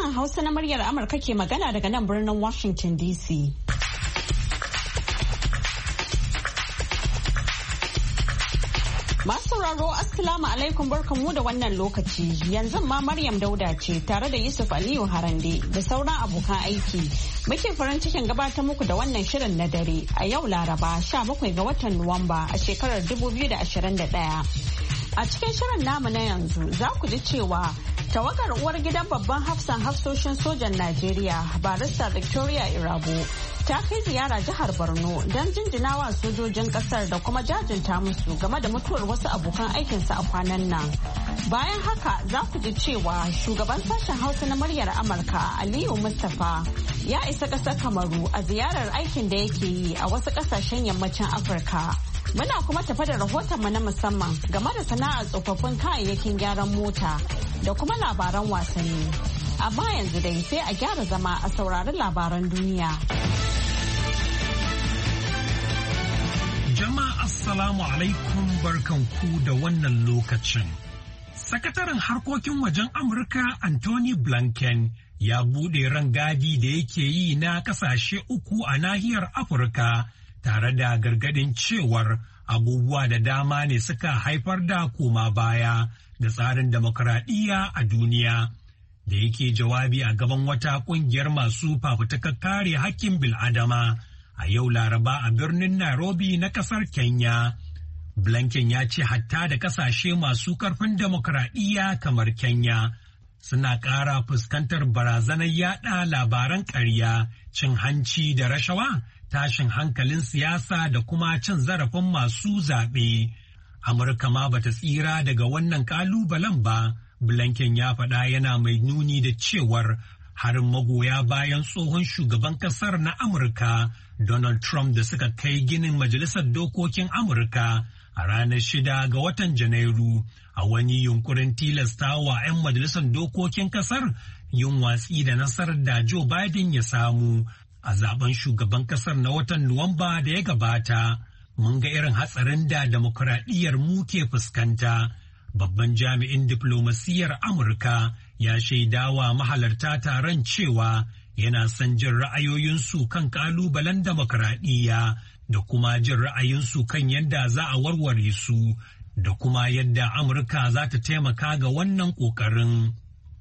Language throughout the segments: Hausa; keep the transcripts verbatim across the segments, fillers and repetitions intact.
Sashen Hausa na muryar Amurka ke magana daga nan birnin Washington D C. Masu sauraro Assalamu alaikum barkanmu da wannan lokaci. Yanzu ma Maryam Dauda ce tare da Yusuf Aliyu Harande da sauran abokan aiki. Muke farin cikin gabatar muku da wannan shirin na dare a yau Laraba sha bakwai ga watan Nuwamba a shekarar dubu biyu da ashirin da ɗaya. A cikin shirin namu na yanzu za ku ji cewa tawagar uwar gidan babban hafsan hafsoshin sojan Najeriya barista Victoria Irabo ta kai ziyara jihar Borno don jinjinawa sojojin kasar da kuma jajinta musu game da mutuwar wasu abokan aikinsu a kwanan nan. Bayan haka za ku ji cewa shugaban sashen Hausa na muryar Amurka Aliyu Mustapha ya isa ƙasar Kamaru a ziyarar aikin da yake yi a wasu ƙasashen yammacin Afirka. Muna kuma tafa da rahotonmu na musamman game da sana'ar tsofaffin kayayyakin gyaran mota da kuma labaran wasanni. Amma yanzu dai sai a gyara zama a saurari labaran duniya. Jama'a Assalamu alaikum barkanku da wannan lokacin. Sakataren harkokin wajen Amurka Anthony Blinken ya buɗe rangadi da yake yi na ƙasashe uku a nahiyar Afirka. Tare da gargadin cewar abubuwa da dama ne suka haifar da koma baya da tsarin demokradiyya a duniya. Da yake jawabi a gaban wata kungiyar masu fafutukar kare hakkin bil'adama a yau Laraba a birnin Nairobi na kasar Kenya. Blinken ya ce hatta da kasashe masu karfin demokradiyya kamar Kenya suna ƙara fuskantar barazanar yada labaran ƙarya, cin hanci da rashawa. Tashin hankalin siyasa da kuma cin zarafin masu zaɓe. Amurka ma bata tsira daga wannan ƙalubalen ba, Blinken ya faɗa yana mai nuni da cewar harin magoya bayan tsohon shugaban ƙasar na Amurka, Donald Trump da suka kai ginin Majalisar Dokokin Amurka a ranar shida ga watan Janairu a wani yunkurin tilastawa 'yan Majalisar Dokokin ƙasar yin watsi da nasarar da Joe Biden ya samu. A zaben shugaban kasar na watan Nuwamba da ya gabata, mun ga irin hatsarin da demokuraɗiyyar mu ke fuskanta. Babban jami'in diflomasiyyar Amurka ya shaidawa mahalarta taron cewa yana son jin ra'ayoyinsu kan ƙalubalen demokuraɗiyya da kuma jin ra'ayinsu kan yadda za a warware su da kuma yadda Amurka za ta taimaka ga wannan ƙoƙarin.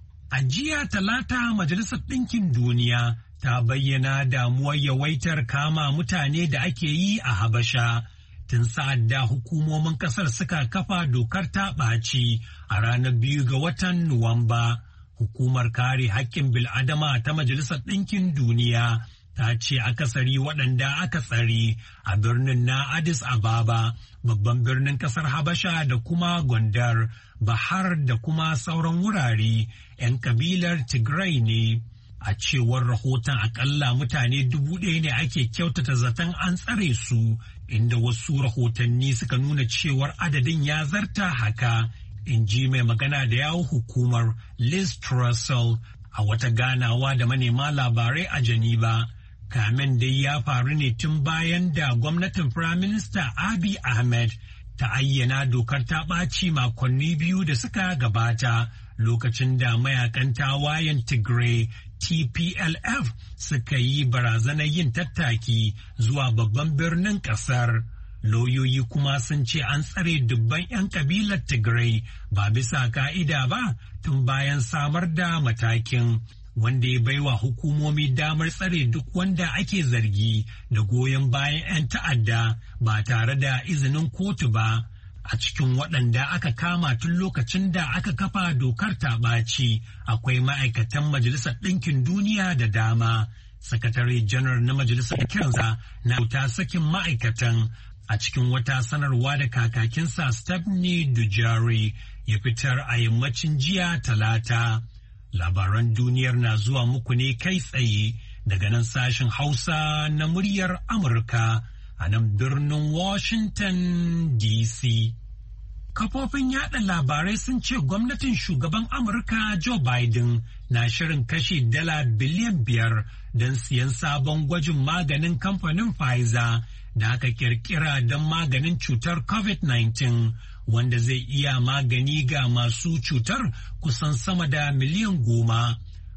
A jiya Talata Majalisar Ɗinkin Duniya ta bayyana damuwar yawaitar kama mutane da ake yi a Habasha tun sa'ad da hukumomin kasar suka kafa dokar ta ɓaci a ranar biyu ga watan Nuwamba. Hukumar kare haƙƙin bil'adama ta Majalisar Ɗinkin Duniya ta ce akasari waɗanda aka tsare a birnin na Addis Ababa, babban birnin kasar Habasha da kuma Gondar, Bahar da kuma sauran wurare 'yan kabilar Tigray ne. A cewar rahoton akalla mutane dubu ɗaya ne ake kyautata zaton an tsare su, inda wasu rahotanni suka nuna cewar adadin ya zarta haka, in ji mai magana da yawun hukumar Liz Trussell a wata ganawa da manema labarai a Geneva. Kamen dai ya faru ne tun bayan da gwamnatin Firaminista Abiy Ahmed ta ayyana dokar ta ɓaci makonni biyu da suka gabata, lokacin da mayakan tawayen Tigray T P L F suka yi barazanar yin tattaki zuwa babban birnin kasar. Lauyoyi kuma sun ce an tsare dubban 'yan kabilar Tigray ba bisa ka'ida ba tun bayan samar da matakin, wanda ya baiwa hukumomi damar tsare duk wanda ake zargi da goyon bayan 'yan ta'adda ba tare da izinin kotu ba. A cikin waɗanda aka kama tun lokacin da aka kafa dokar ta ɓaci akwai ma'aikatan Majalisar Ɗinkin Duniya da dama. Sakatare janar na Majalisar Kiransa na ta sakin ma'aikatan a cikin wata sanarwa da kakakinsa Stephanie Dujarric ya fitar a yammacin jiya Talata. Labaran duniyar na zuwa muku ne kai tsaye daga nan sashen Hausa na muryar Amurka a nan birnin Washington D C. Kafofin yada labarai sun ce gwamnatin shugaban Amurka Joe Biden na shirin kashe dala biliyan biyar don siyan sabon gwajin maganin kamfanin Pfizer da aka kirkira don maganin cutar COVID nineteen, wanda zai iya magani ga masu cutar kusan sama da miliyan goma.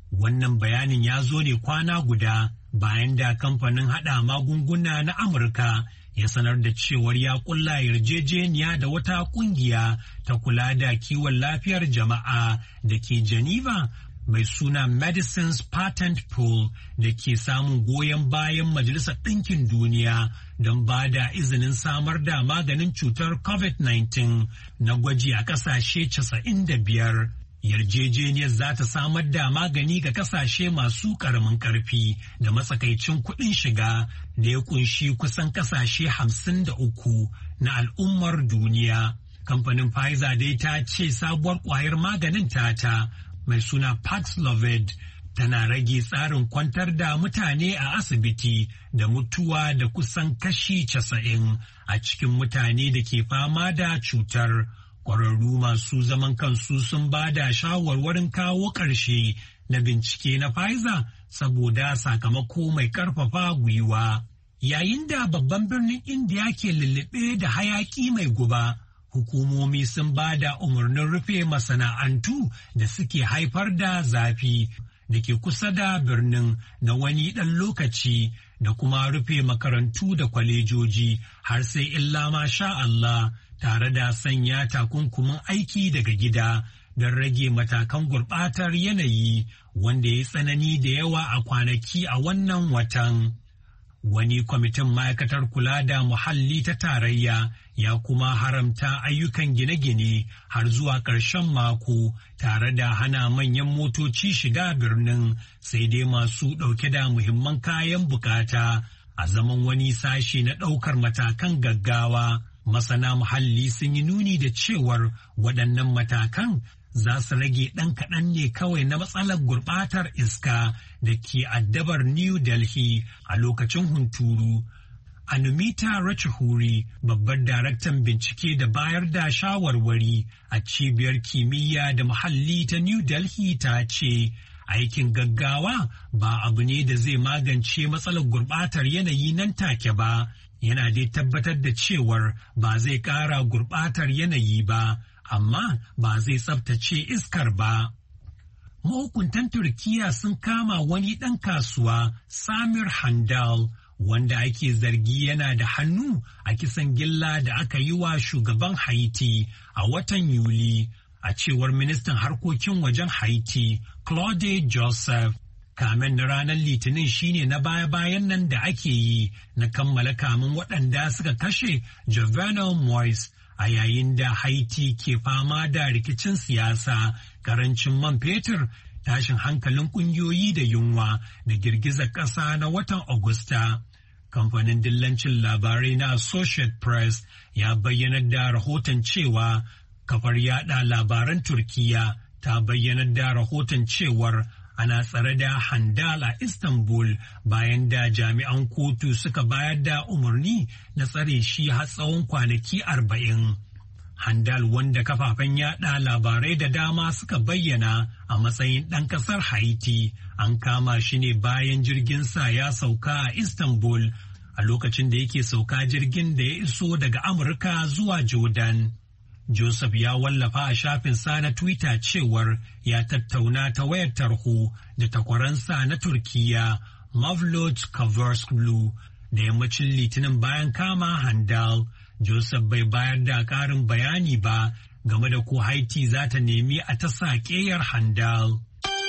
Wannan bayanin ya zo ne kwana guda bayan da kamfanin haɗa magunguna na Amurka ya sanar da cewar ya kulla yarjejeniya da wata ƙungiya ta kula da kiwon lafiyar jama'a da ke Geneva mai suna Medicines Patent Pool da ke samun goyon bayan Majalisar Ɗinkin Duniya don ba da izinin samar da maganin cutar COVID nineteen na gwaji a ƙasashe casa'in da biyar. Yarjejeniyar za ta samar da magani ga kasashe masu ƙaramin ƙarfi da matsakaicin kuɗin shiga da ya kunshi kusan kasashe hamsin da uku na al'ummar duniya. Kamfanin Pfizer dai ta ce sabuwar ƙwayar maganin tata mai suna Paxlovid tana rage tsarin kwantar da mutane a asibiti da mutuwa da kusan kashi casa'in a cikin mutane da ke fama da cutar. Ƙwararru masu zaman kansu sun ba da shawarwarin kawo ƙarshe na bincike na Pfizer saboda sakamako mai ƙarfafa gwiwa. Yayin da babban birnin India ke lullube da hayaƙi mai guba, hukumomi sun ba da umarnin rufe masana'antu da suke haifar da zafi da ke kusa da birnin na wani ɗan lokaci da kuma rufe makarantu da kwalejoji har sai illa ma sha Allah. Tare da sanya takunkumin aiki daga gida don rage matakan gurɓatar yanayi wanda ya tsanani da yawa a kwanaki a wannan watan. Wani kwamitin ma'aikatar kula da muhalli ta tarayya ya kuma haramta ayyukan gine-gine har zuwa ƙarshen mako tare da hana manyan motoci shiga birnin sai dai masu ɗauke da muhimman kayan bukata a zaman wani sashe na ɗaukar matakan gaggawa. Masana muhalli sun yi nuni da cewar waɗannan matakan za su rage ɗan kaɗan ne kawai na matsalar gurɓatar iska da ke addabar New Delhi a lokacin hunturu. Anumita Ratchahuri, babbar daraktan bincike da bayar da shawarwari a cibiyar kimiyya da muhalli ta New Delhi ta ce, aikin gaggawa ba abu ne da zai magance matsalar gurɓatar yanayi nan take ba. Yana dai tabbatar da cewar ba zai ƙara gurɓatar yanayi ba, amma ba zai tsabtace iskar ba. Mahukuntan Turkiyya sun kama wani ɗan kasuwa, Samir Handal, wanda ake zargi yana da hannu a kisan gilla da aka yi wa shugaban Haiti a watan Yuli, a cewar ministan harkokin wajen Haiti, Claude Joseph. Kamen na ranar Litinin shine na baya-bayan nan da ake yi na kammala kamun waɗanda suka kashe Jovenel Moise a yayin da Haiti ke fama da rikicin siyasa, karancin man fetur, tashin hankalin ƙungiyoyi da yunwa da girgizar ƙasa na watan Agusta. Kamfanin dillancin labarai na Associated Press ya bayyanar da rahoton cewa kafar yada labaran Turkiyya ta bayyanar da rahoton cewar ana tsare da Handal a Istanbul bayan da jami'an kotu suka bayar da umarni na tsare shi har tsawon kwanaki arba'in. Handal, wanda kafafen yada labarai da dama suka bayyana a matsayin ɗan ƙasar Haiti, an kama shi ne bayan jirgin sa ya sauka a Istanbul a lokacin da yake sauka jirgin da ya iso daga Amurka zuwa Jordan. Joseph ya wallafa a shafinsa na Twitter cewar ya tattauna ta wayar tarho da takwaransa na Turkiyya Mevlut Cavusoglu da yammacin Litinin bayan kama Handal. Joseph bai bayar da ƙarin bayani ba game da ko Haiti za ta nemi a ta saƙeyar Handal.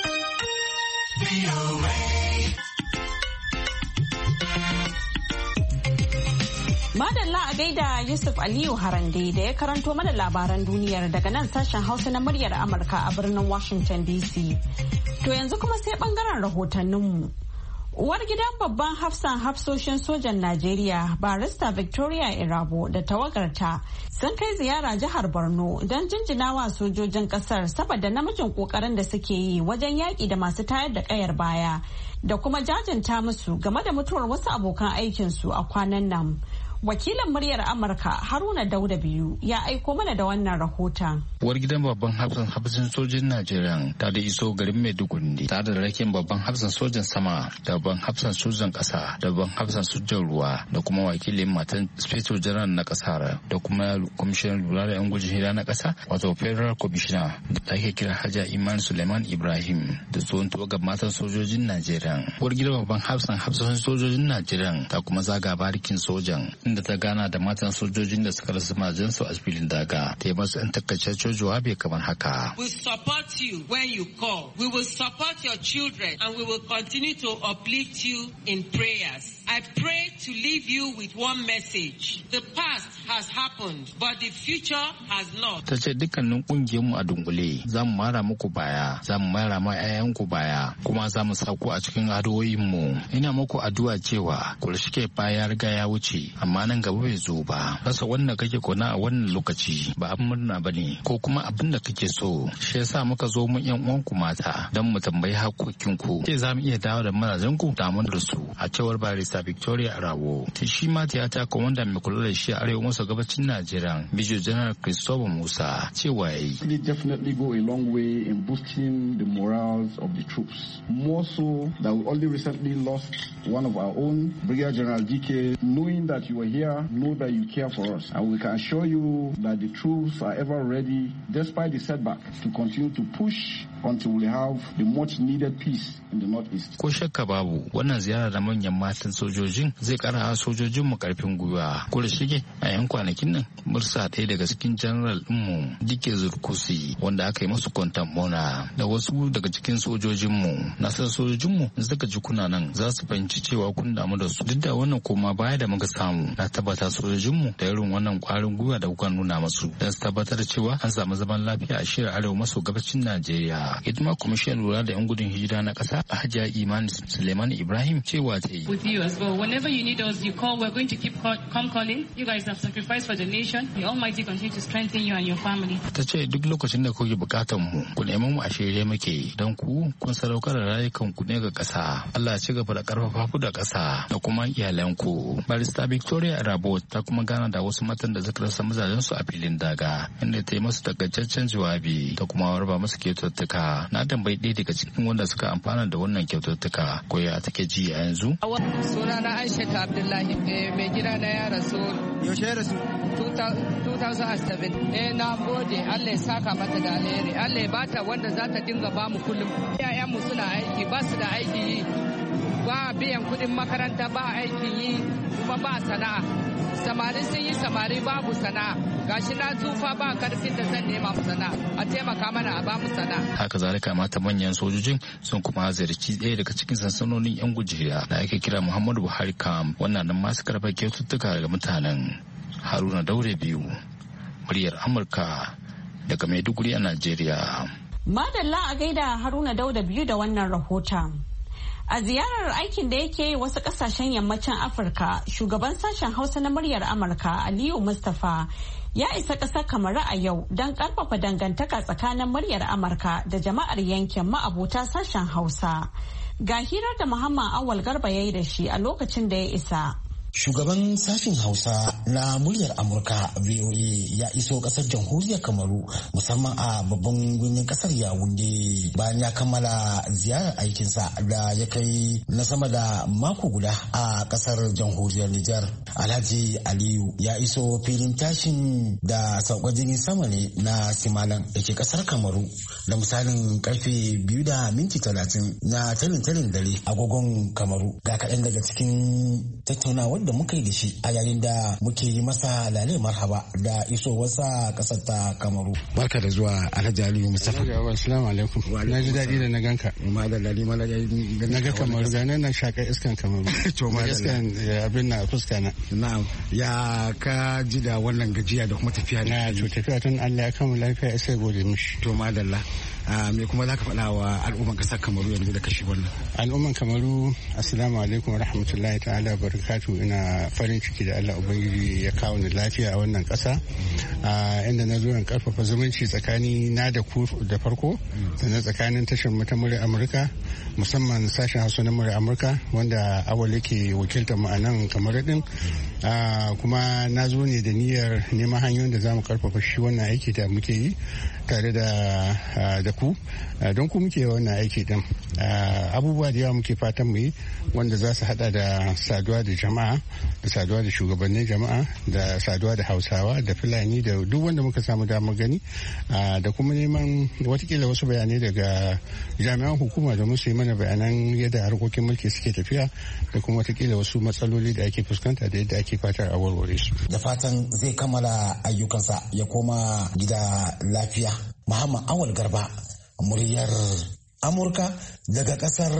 Madalla a gaida Yusuf Aliyu Harande da ya karanto mana labaran duniyar daga nan sashen Hausa na muryar Amurka a birnin Washington D C. To yanzu kuma sai bangaren rahotanninmu. Uwar gidan babban hafsan hafsoshin sojan Najeriya, Barista Victoria Irabo da tawagarta sun kai ziyara jihar Borno don jinjinawa sojojin kasar saboda namijin kokarin da suke yi wajen yaƙi da masu tayar da ƙayar baya da kuma jajanta musu game da mutuwar wasu abokan aikinsu a kwanan nan. Wakilin muryar Amurka Haruna Dauda biyu ya aiko mana da wannan rahoton. Uwar gidan babban hafsan hafsan sojin Najeriya ta da iso garin Maiduguri tare da rakin babban hafsan sojan sama da babban hafsan sojan kasa da babban hafsan sojan ruwa da kuma wakilin matan Inspector General na kasar da kuma kwamishinan lura da yan gudun hira na kasa wato Federal Commissioner da ake kira Hajiya Iman Suleiman Ibrahim da tsohon tawagar matan sojojin Najeriya. Uwar gidan babban hafsan hafsan sojojin Najeriya ta kuma zaga barikin sojan inda ta gana da matan sojojin da suka rasa majansu a filin daga ta yi masu yan takaitaccen jawabi kamar haka. We support you when you call. We will support your children and we will continue to uplift you in prayers. I pray to leave you with one message. The past has happened, but the future has not. Ta ce dukkanin kungiyarmu a dungule za mu mara muku baya, za mu mara ma 'ya'yanku baya, kuma za mu sa ku a cikin addu'o'inmu. Ina muku addu'a cewa ku shike baya riga ya wuce, amma nan gaba bai zo ba. Rasa wannan kake kona a wannan lokaci ba abin murna bane ko kuma abin da kake so. Shi yasa muka zo mun 'yan uwanku mata don mu tambayi hakokinku. Ce za mu iya dawo da mazajenku da mun da su a cewar Barista Victoria Arawo. Ta shi ma tiyata komanda mai kula da shi a arewa maso gabacin Najeriya, Major General Christopher Musa, cewa yayi. It definitely go a long way in boosting the morals of the troops. More so that we only recently lost one of our own, Brigadier General D K. Knowing that you are here, know that you care for us, and we can assure you that the troops are ever ready, despite the setback, to continue to push until we have the much needed peace in the northeast. Ko shakka babu wannan ziyara da manyan matan sojojin zai kara sojojin mu karfin gwiwa. Ko da shige a yan kwanakin nan mursa ɗaya daga cikin general ɗinmu Dike Zurkusi wanda aka yi masu kwantan mona da wasu daga cikin sojojin mu. Nasar sojojin mu suka ji kuna nan za su fahimci cewa kun damu da su. Duk da wannan koma baya da muka samu na tabbata sojojin mu da irin wannan kwarin gwiwa da kuka nuna masu don su tabbatar da cewa an samu zaman lafiya a shirin arewa maso gabacin Najeriya. Ita ma kwamishin lura da yan gudun hijira na ƙasa Hajiya Iman Suleiman Ibrahim cewa ta yi. With you as well. Whenever you need us, you call. We're going to keep call, come calling. You guys have sacrificed for the nation. The Almighty continue to strengthen you and your family. Ta ce duk lokacin da kuke bukatan mu, ku nemi mu a shirye muke don ku kun sadaukar da rayukan ku ne ga ƙasa. Allah ya ci gaba da karfafa ku da ƙasa da kuma iyalanku. Barista Victoria Arabo ta kuma gana da wasu matan da suka rasa mazajensu a filin daga inda ta yi masu takaitaccen jawabi da kuma warba masu kyaututtuka. Na tambayi ɗaya daga cikin wanda suka amfana da wannan kyaututtuka ko ya take ji a yanzu. Sunana Aisha Abdullahi mai gida na ya rasu. Yaushe ya rasu? two thousand seven. Eh na gode Allah ya saka mata da alheri. Allah ya bata wanda za ta dinga ba mu kullum. Iyayenmu suna aiki ba su da aiki yi. Ba biyan kuɗin makaranta ba aikin yi kuma ba sana'a. Samari sun yi samari babu sana'a. Gashi na tsufa ba karfin da zan nema mu sana'a. A taimaka mana a ba mu sana'a. Haka zalika mata manyan sojojin sun kuma ziyarci ɗaya daga cikin sansanonin yan gujeriya da ake kira Muhammadu Buhari Camp. Wannan nan masu karɓar kyaututtuka daga mutanen. Haruna Daure biyu, muryar Amurka daga Maiduguri a Najeriya. Madalla a gaida Haruna Dauda biyu da wannan rahoton. A ziyarar aikin da yake yi wasu kasashen yammacin Afirka, shugaban sashen Hausa na muryar Amurka Aliyu Mustapha ya isa ƙasar Kamaru a yau don ƙarfafa dangantaka tsakanin muryar Amurka da jama'ar yankin ma'abota sashen Hausa. Ga hirar da Muhammad Awal Garba ya yi da shi a lokacin da ya isa. Shugaban sashen Hausa na muryar Amurka V O A ya iso kasar jamhuriyar Kamaru musamman a babban birnin kasar Yawunde bayan ya kammala ziyarar aikinsa da ya kai na sama da mako guda a kasar jamhuriyar Nijar. Alhaji Aliyu ya iso filin tashin da saukar jirgin sama ne na Simalan da ke kasar Kamaru da misalin karfe biyu da minti talatin na talin-talin dare agogon Kamaru. Ga kaɗan daga cikin tattaunawar da muka yi da shi a yayin da muke yi masa lalai marhaba da isowarsa kasar ta Kamaru. Barka da zuwa Alhaji Aliyu Mustapha. Assalamu alaikum. Na ji daɗi da na ganka. Ma da lali ma da na ga Kamaru ga nan na shakar iskan Kamaru. To ma da iskan abin na fuska na. Na'am. Ya ka ji da wannan gajiya da kuma tafiya na to tafiya tun Allah ya kama lafiya sai gode mishi. To ma da me kuma za ka faɗa wa al'umman ƙasar Kamaru yanzu da kashi wannan? Al'umman Kamaru assalamu alaikum wa rahmatullahi ta'ala barakatuhu. ina farin ciki da Allah Ubangiji ya kawo ni lafiya a wannan ƙasa, inda na zo in karfafa zumunci tsakani na da ku da farko, sannan tsakanin tashar mu ta murya Amurka, musamman sashen Hausa na murya Amurka wanda awal yake wakiltar mu a nan kamar din. Kuma na zo ne da niyyar neman hanyoyin da za mu karfafa shi wannan aiki da muke yi tare da da ku, don ku muke wannan aiki din. Abubuwa da yawa muke fatan mu yi wanda za su hada da saduwa da jama'a, da saduwa da shugabannin jama'a, da saduwa da Hausawa, da Fulani, da duk wanda muka samu damar gani, da kuma neman watakila wasu bayanai daga jami'an hukuma da musu yi mana bayanan yadda harkokin mulki suke tafiya, da kuma watakila wasu matsaloli da ake fuskanta da yadda ake fatar a warware su. Da fatan zai kammala ayyukansa ya koma gida lafiya. Muhammad Awal Garba, muryar Amurka daga kasar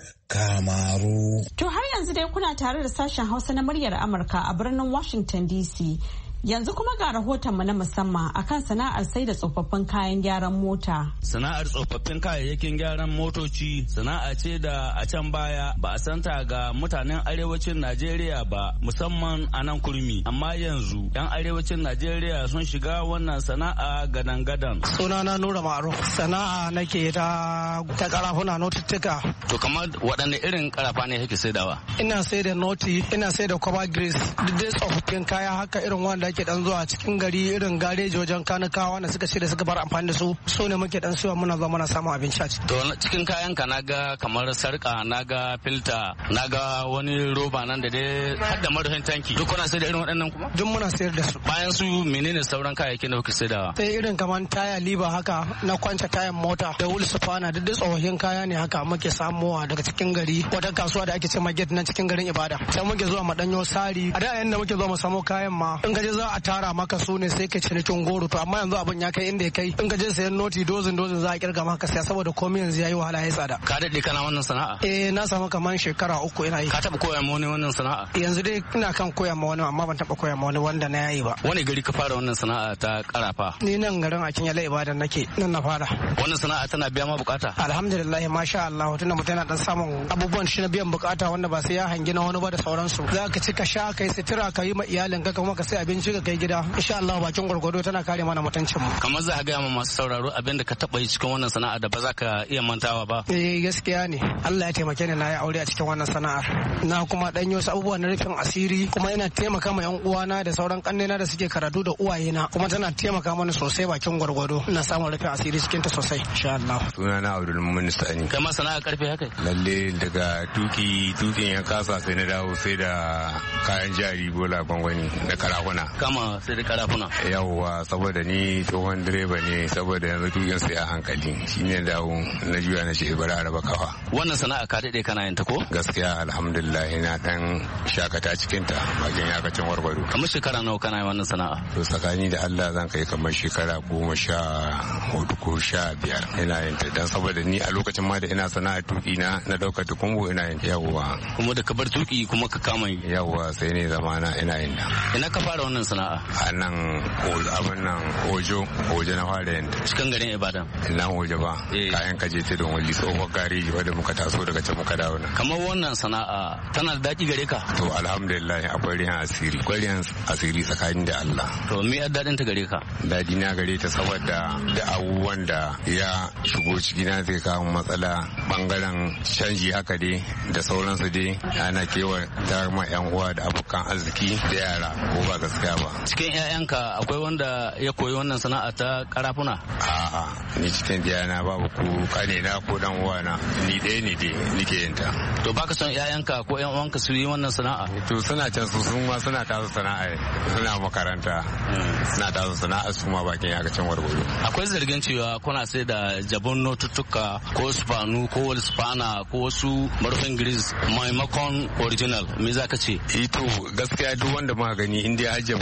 Kamaru. To har yanzu dai kuna tare da sashen Hausa na muryar Amurka a birnin Washington D C. Yanzu kuma ga rahotonmu na musamman akan sana'ar sai da tsofaffin kayan gyaran mota. Sana'ar tsofaffin kayayyakin gyaran motoci sana'a ce da a can baya ba a santa ga mutanen arewacin Najeriya ba, musamman a nan kurmi. Amma yanzu 'yan arewacin Najeriya sun shiga wannan sana'a gadan-gadan. Sunana Nura Ma'ruf, sana'a nake ta ta karafuna notuttuka. To kamar waɗanne irin karafa ne kake saidawa? Ina sai da noti, ina sai da cover grease, duk dai tsofaffin kaya haka irin wanda ake dan zuwa cikin gari irin gareji wajen kanikawa da suka ce da suka bar amfani da su, so ne muke dan siya muna zuwa muna samun abinci a ciki. To cikin kayan ka naga kamar sarka, naga filta, naga wani roba nan da dai har da marufin tanki. Duk kuna sai da irin waɗannan kuma? Duk muna sayar da su. Bayan su menene sauran kayayyakin da kuke saidawa? Sai irin kamar taya liba haka na kwance tayan mota da wul sufana, duk dai tsofaffin kaya ne haka muke samuwa daga cikin gari, wata kasuwa da ake ce market na cikin garin Ibada. Sai muke zuwa mu danyo sari. A da yanda muke zuwa mu samu kayan ma in gaje za a tara maka su ne sai ka cinikin goro, to amma yanzu abin ya kai inda ya kai in ka je sayan noti dozin dozin za a kirga maka saya saboda komai yanzu yayi wahala ya tsada. Ka daɗe kana wannan sana'a? Eh na samu kamar shekara uku ina yi. Ka taɓa koya ma wani wannan sana'a? Yanzu dai ina kan koya ma wani amma ban taɓa koya ma wani wanda na yayi ba. Wani gari ka fara wannan sana'a ta karafa? Ni nan garin Akin Yala Ibadan nake, nan na fara. Wannan sana'a tana biya ma bukata? Alhamdulillah masha Allah, tunda mutum yana dan samun abubuwan shi na biyan bukata wanda ba sai ya hangi na wani ba da sauransu. Za ka ci ka sha kai sutura ka yi ma iyalinka kuma ka sai abinci ka kai gida. Insha Allah bakin gwargwado tana kare mana mutuncin mu. Kamar za ka ga ma masu sauraro abin da ka taba yi cikin wannan sana'a da ba za ka iya mantawa ba. Eh gaskiya ne. Allah ya taimake ni na yi aure a cikin wannan sana'ar. Na kuma dan yi wasu abubuwa na rufin asiri, kuma ina taimaka ma yan uwana da sauran kannena da suke karatu da uwayena, kuma tana taimaka mana sosai bakin gwargwado. Ina samun rufin asiri cikin ta sosai insha Allah. Sunana Abdul Mumin Sani. Kai ma sana'a karfe haka? Lalle daga tuki tukin ya kasa sai na dawo sai da kayan jari bola gwangwani da karafuna. Kama sai da karafuna. Yawwa saboda ni tsohon direba ne, saboda yanzu tukin sai a hankali shine dawo na juya na ce bari a raba kafa. Wannan sana'a ka daɗe kana yin ta ko? Gaskiya alhamdulillah ina dan shakata cikin ta bakin yakacin warwaro. Kamar shekara nawa kana yin wannan sana'a? To tsakani da Allah zan kai kamar shekara goma sha hudu ko sha biyar ina yin ta, dan saboda ni a lokacin ma da ina sana'a tuki na na dauka tukumbo ina yin yawwa. Kuma da ka bar tuki kuma ka kama yi? Yawwa sai ne zamana ina yin ta. Ina ka fara wannan sana'a? A nan abin nan ojo ojo na fara yin ta. Cikin garin Ibadan? Nan ojo ba, kayan kaje ta don wali tsohon gareji wadda muka taso daga can muka dawo nan. Kamar wannan sana'a tana da daɗi gare ka? To alhamdulillah akwai rihan asiri, akwai rihan asiri tsakanin da Allah. To me ya daɗin ta gare ka? Daɗi na gare ta saboda da abubuwan da ya shigo ciki na zai kawo matsala bangaren canji haka dai da sauransu dai, ana kewa ta ma yan uwa da abokan arziki da yara ko ba gaskiya ba. Cikin 'ya'yanka akwai wanda ya koyi wannan sana'a ta karafuna? A'a ni cikin diyana babu ko kane na ko dan uwana, ni ɗaya ne dai nike yin ta. To baka son 'ya'yanka ko 'yan uwanka su yi wannan sana'a? To suna can su sun ma suna tasu sana'a, suna makaranta suna tasu sana'a su ma bakin yakacin warwaro. Akwai zargin cewa kuna sai da jabon notuttuka ko spanu ko wal spana ko wasu marufin grease maimakon original, me za ka ce? Ito gaskiya duk wanda muka gani in dai ajiyar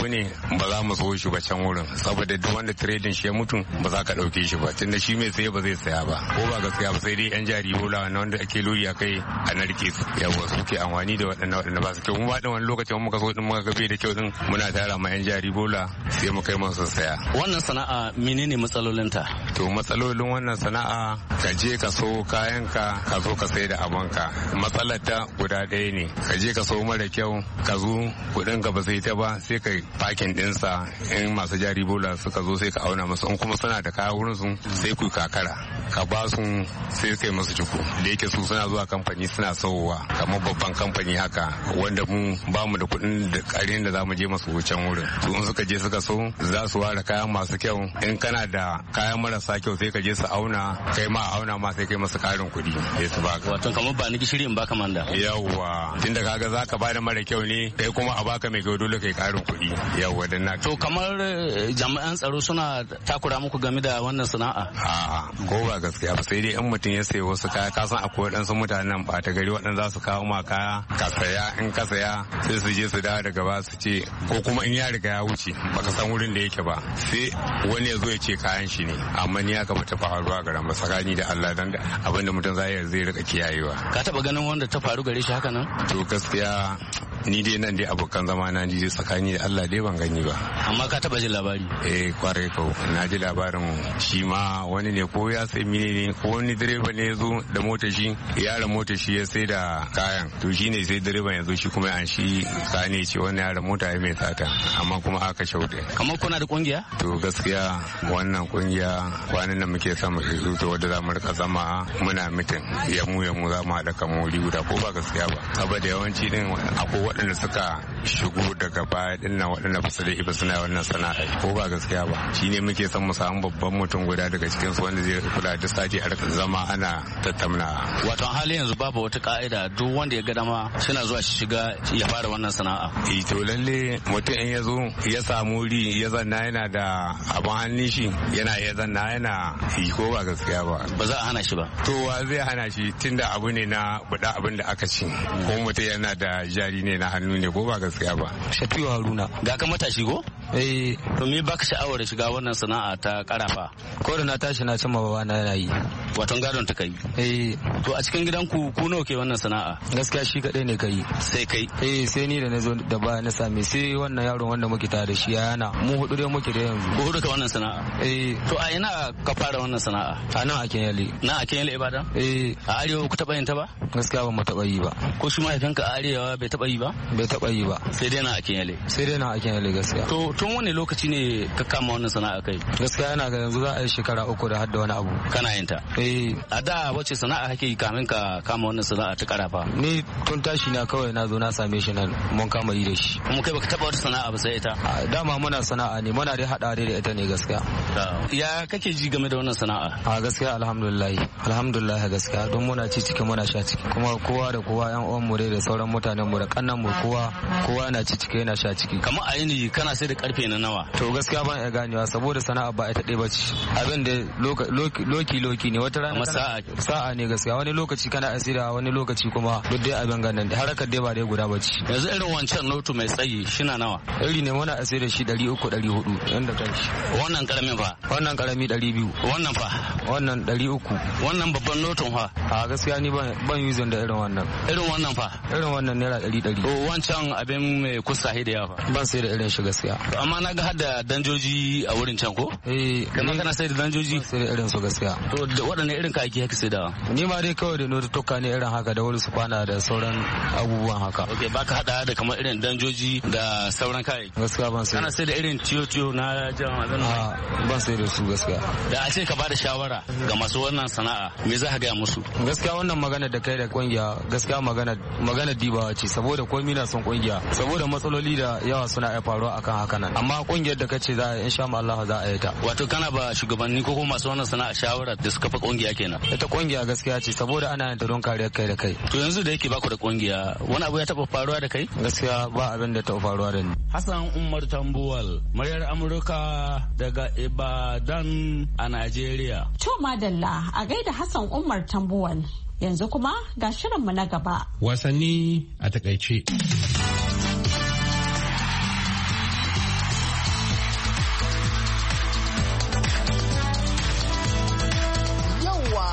abu ne ba za mu so shi ba can wurin saboda duk wanda trading shi ya mutu ba za ka dauke shi ba tunda shi mai saye ba zai saya ba ko ba gaskiya ba sai dai yan jari bola na wanda ake lori a kai a narke su yawa suke amfani da waɗannan waɗanda ba su kyau mu ba din wani lokacin muka so din muka gabe da kyau din muna tara ma yan jari bola sai mu kai masu saya. Wannan sana'a menene matsalolinta? To matsalolin wannan sana'a ka je ka so kayanka ka zo ka sai da abinka matsalar ta guda ɗaya ne ka je ka so mara kyau ka zo kuɗin ka ba sai ta ba sai ka fakin ɗinsa in masu jari bola suka zo sai ka auna masu in kuma suna da kaya wurin su sai ku kakara ka ba su sai kai masu ciku da yake su suna zuwa kamfani suna sauwa kamar babban kamfani haka wanda mu ba mu da kuɗin da ƙarin da za mu je masu wucen wurin su in suka je suka so za su ware kayan masu kyau in kana da kayan marasa kyau sai ka je su auna kai ma auna ma sai kai masu ƙarin kuɗi sai su baka wato kamar ba ni gishiri in baka manda yawwa tunda kaga zaka bada mara kyau ne kai kuma a baka mai kyau dole kai ƙarin kuɗi yawwa dan na to kamar jami'an tsaro suna takura muku game da wannan sana'a a'a ko ba gaskiya ba sai dai in mutum ya sayi wasu kaya ka san akwai waɗansu mutanen ɓata gari waɗanda za su kawo ma kaya ka saya in ka saya sai su je su dawo daga ba su ce ko kuma in ya riga ya wuce baka san wurin da yake ba sai wani ya zo ya ce kayan shi ne amma ni aka bata faruwa ga ran tsakani da Allah dan abin da mutum zai zai rika kiyayewa. Ka taba ganin wanda ta faru gare shi haka nan? To gaskiya ni dai nan dai abokan zama na ji tsakani da Allah dai ban gani ba. Amma ka taba jin labari? Eh kwarai ko na ji labarin shi ma wani ne ko ya sai mine ne ko wani direba ne ya zo da mota shi yaron mota shi ya sai da kayan to shi ne sai direban ya zo shi kuma an shi kane ce wannan yaron mota ya mai sata amma kuma aka shaude. Kamar kuna da kungiya? To gaskiya wannan kungiya kwanan nan muke sama to wanda za mu rika zama muna mitin ya mu ya mu za mu haɗa kan wuri guda ko ba gaskiya ba saboda yawanci din akwai waɗanda suka shigo daga baya din nan waɗanda ba su da iba suna wannan sana'a ko ba gaskiya ba shine muke son mu samu babban mutum guda daga cikin su wanda zai kula da sati a rika zama ana tattauna. Wato hali yanzu babu wata ka'ida duk wanda ya ga dama suna zuwa shi shiga ya fara wannan sana'a. Eh to lalle mutum in ya zo ya samu wuri ya zanna yana da abin hannun shi yana iya zanna yana yi ko ba gaskiya ba. Ba za a hana shi ba. To wa zai hana shi tunda abu ne na buɗa abin da aka ci ko mutum yana da jari ne na hannu ne ko ba gaskiya ba. Shafiu Haruna ga ka matashi ko? Eh to me baka sha'awar shiga wannan sana'a ta karafa? Ko da na tashi na cimma baba na yana yi. Waton gadon ta kai? Eh to a cikin gidanku ku nawa ke wannan sana'a? Gaskiya shi kadai ne kai. Sai kai? Eh sai ni da na zo da baya na same sai wannan yaron wanda muke tare da shi yana mu hudu dai muke da yanzu. Ko hudu ka wannan sana'a? Eh to a ina ka fara wannan sana'a? A nan a Kenyale. Na a Kenyale Ibadan? Eh a arewa ku taba yin ta ba? Gaskiya ba mu taba yi ba. Ko shi mahaifinka a arewa bai taba yi ba? Bai taba yi ba. Sai dai na a Kenyale. Sai dai na a Kenyale gaskiya. To tun wani lokaci ne ka kama wannan sana'a kai? Gaskiya yana ga yanzu za a yi shekara uku da hadda wani abu. Kana yin ta? Eh a da wace sana'a kake yi kamin ka kama wannan sana'a ta karafa? Ni tun tashi na kawai na zo na same shi nan mun kama yi da shi. Kuma kai baka taba wata sana'a ba sai ita? Dama muna sana'a ne muna dai hada da ita ne gaskiya. Ya kake ji game da wannan sana'a? A gaskiya alhamdulillah alhamdulillah gaskiya don muna ci ciki muna sha ciki kuma kowa da kowa yan uwan mu dai da sauran mutanen mu da kannan mu kowa kowa na ci ciki yana sha ciki. Kamar a yini kana sai da karfe na nawa? To gaskiya ban iya ganewa saboda sana'a ba ita ɗaya bace abin da loki loki ne wata rana sa'a sa'a ne gaskiya wani lokaci kana asira wani lokaci kuma duk dai abin ganin harakar dai ba dai guda bace. Yanzu irin wancan notu mai tsayi shina nawa? Iri ne muna asira shi ɗari uku ɗari hudu inda kanshi. Wannan karamin fa? Wannan karami ɗari biyu. Wannan fa? Wannan ɗari uku. Wannan babban notun fa? A gaskiya ni ban ban yuzin da irin wannan. Irin wannan fa? Irin wannan naira ɗari ɗari. To wancan abin mai kusa da yawa fa? Ban sai da irin shi gaskiya. Amma na ga hada danjoji a wurin can ko? Eh. Kana kana sai da danjoji? Sai da irin su gaskiya. To da waɗanne irin kayaki haka sai da? Ni ma dai kawai da nota tokka ne irin haka da wani su kwana da sauran abubuwan haka. Ok baka hada da kamar irin danjoji da sauran kayayyaki? Gaskiya ban sai. Kana sai da irin tiyo tiyo na jan abin? A ban sai da su gaskiya. Da a ce ka bada shawara ga masu wannan sana'a me za ka gaya musu? Gaskiya wannan magana da kai da kungiya gaskiya magana magana dibawa ce saboda komai na son kungiya saboda matsaloli da yawa suna iya faruwa akan haka nan amma kungiyar da kace za a insha Allah za a yi ta. Wato kana ba shugabanni ko kuma masu wannan sana'a shawara da suka fa kungiya kenan? Ita kungiya gaskiya ce saboda ana yin ta don kariyar kai da kai. To yanzu da yake baku da kungiya wani abu ya taba faruwa da kai? Gaskiya ba abin da ta faruwa da ni. Hassan Umar Tambuwal muryar Amurka daga Ibadan a Najeriya. To madalla a gaida Hassan Umar Tambuwal yanzu kuma ga shirinmu na gaba. Wasanni a takaice.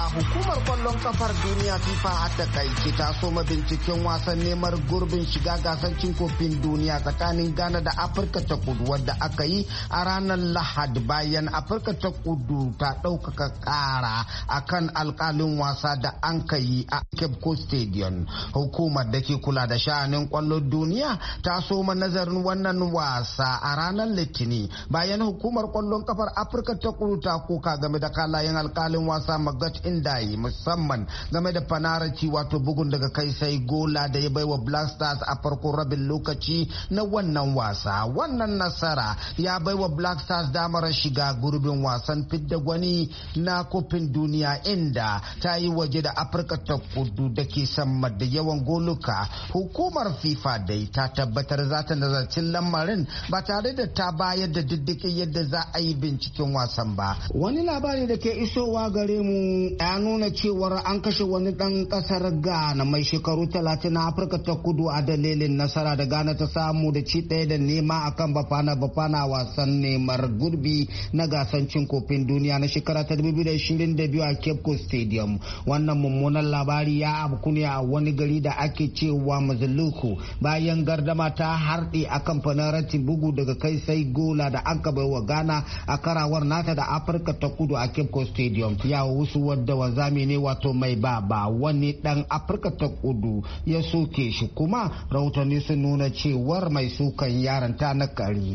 hukumar kwallon kafar duniya FIFA a takaice ta soma binciken wasan neman gurbin shiga gasar cin kofin duniya tsakanin Ghana da Afirka ta Kudu wadda aka yi a ranar Lahadi bayan Afirka ta Kudu ta ɗaukaka ƙara akan alƙalin wasa da an ka yi a Cape Coast Stadium. Hukumar da ke kula da sha'anin kwallon duniya ta soma nazarin wannan wasa a ranar Litinin bayan hukumar kwallon kafar Afirka ta Kudu ta koka game da kalayen alƙalin wasa Magat Indayi musamman game da fanarati wato bugun daga kai sai gola da ya baiwa Black Stars a farkon rabin lokaci na wannan wasa. Wannan nasara ya baiwa Black Stars damar shiga gurbin wasan fidda gwani na kofin duniya inda ta yi waje da Afirka ta Kudu da ke sama da yawan goluka. Hukumar FIFA dai ta tabbatar za ta nazarci lamarin ba tare da ta bayar da diddikin yadda za a yi binciken wasan ba. Wani labari da ke isowa gare mu ya nuna cewar an kashe wani dan kasar Ghana mai shekaru talatin na Afirka ta Kudu a dalilin nasara da Ghana ta samu da ci ɗaya da nema akan Bafana Bafana wasan nemar gurbi na gasan cin kofin duniya na shekara ta dubu biyu da ishirin da biyu a Cape Coast Stadium. Wannan mummunan labari ya abku ne a wani gari da ake cewa Mazuluku bayan gardama ta harɗe akan fanarati bugu daga kai sai gola da an ka baiwa Ghana a karawar nata da Afirka ta Kudu a Cape Coast Stadium. Ya wasu wadda wanzami ne wato mai baba wani dan Afirka ta Kudu ya soke shi kuma rahotanni sun nuna cewar mai sukan yaranta na kari.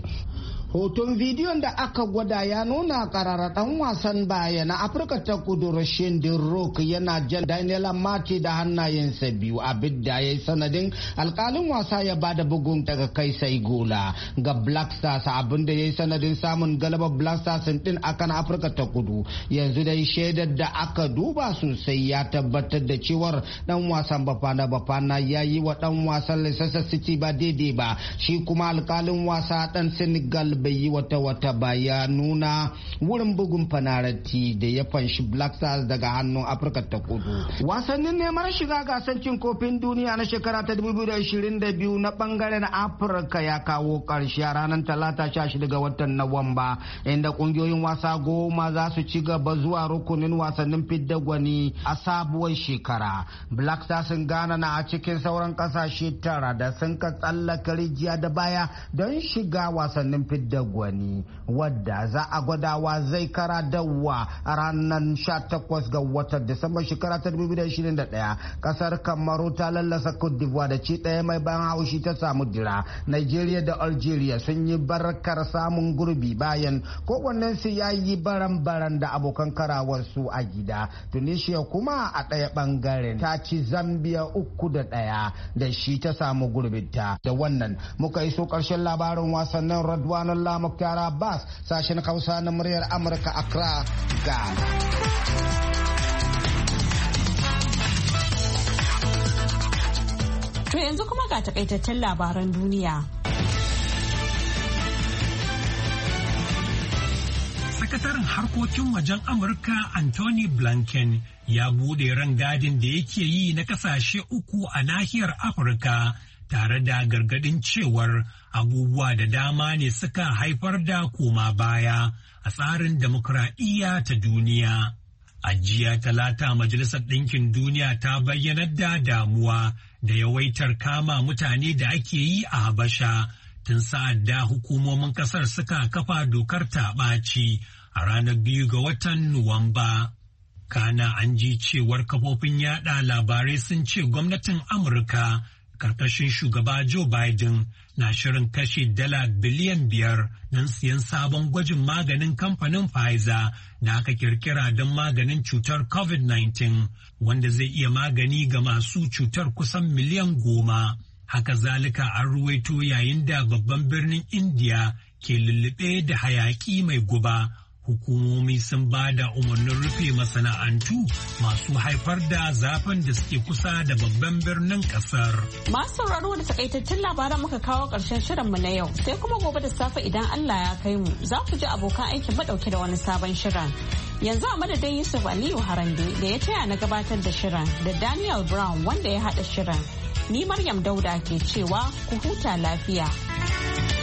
Hoton bidiyon da aka gwada ya nuna karara dan wasan baya na Afirka ta Kudu Rashin Rock yana jan Daniel Amati da hannayensa biyu abin da ya yi sanadin alkalin wasa ya bada bugun daga kai sai gola ga Black Stars abin da ya yi sanadin samun galaba Black Stars din akan Afirka ta Kudu. Yanzu dai shaidar da aka duba sosai ya tabbatar da cewar dan wasan Bafana Bafana ya yi wa dan wasan Leicester City ba daidai ba, shi kuma alkalin wasa dan Senegal bai yi wata wata ba ya nuna wurin bugun fanarati da ya fanshi Black Stars daga hannun Afirka ta Kudu. Wasannin neman shiga gasar cin kofin duniya na shekara ta dubu biyu da ishirin da biyu na bangaren Afirka ya kawo karshe a ranar talata sha shida ga watan Nuwamba inda kungiyoyin wasa goma za su ci gaba zuwa rukunin wasannin fidda gwani a sabuwar shekara. Black Stars sun Ghana na a cikin sauran kasashe tara da sun ka tsallaka rijiya da baya don shiga wasannin fidda da gwani wadda za a gwadawa zai kara dawa a ranar sha takwas ga watan Disamba shekara ta dubu biyu da ishirin da ɗaya. Kasar Kamaru ta lallasa Cote d'Ivoire da ci ɗaya mai ban haushi ta samu dira. Nigeria da Algeria sun yi barkar samun gurbi bayan kowannen su ya yi baran-baran da abokan karawar su a gida. Tunisia kuma a ɗaya bangaren ta ci Zambia uku da ɗaya da shi ta samu gurbinta. Da wannan muka iso ƙarshen labarin wasannin Radwan Allah Muktar Abbas, sashen Hausa na muryar Amurka, Accra, Ghana. To yanzu kuma ga takaitattun labaran duniya. Sakataren harkokin wajen Amurka Anthony Blinken ya bude rangadin da yake yi na kasashe uku a nahiyar Afirka tare da gargadin cewar abubuwa da dama ne suka haifar da koma baya a tsarin demokradiyya ta duniya. A jiya talata Majalisar Ɗinkin Duniya ta bayyanar da damuwa da yawaitar kama mutane da ake yi a Habasha tun sa'ad da hukumomin ƙasar suka kafa dokar taɓaci a ranar biyu ga watan Nuwamba. Kana an ji cewar kafofin yada labarai sun ce gwamnatin Amurka karkashin shugaba Joe Biden na shirin kashe dala biliyan biyar don siyan sabon gwajin maganin kamfanin Pfizer da aka kirkira don maganin cutar COVID nineteen wanda zai iya magani ga masu cutar kusan miliyan goma. Haka zalika an ruwaito yayin da babban birnin India ke lullube da hayaki mai guba. Hukumomi sun ba da umarnin rufe masana'antu masu haifar da zafin da suke kusa da babban birnin kasar. Masu sauraro da takaitattun labaran muka kawo ƙarshen shirinmu na yau, sai kuma gobe da safe idan Allah ya kai mu za ku ji abokan aiki madauke da wani sabon shirin. Yanzu a madadin Yusuf Aliyu Harande da ya taya na gabatar da shirin da Daniel Brown wanda ya haɗa shirin. Ni Maryam Dauda ke cewa ku huta lafiya.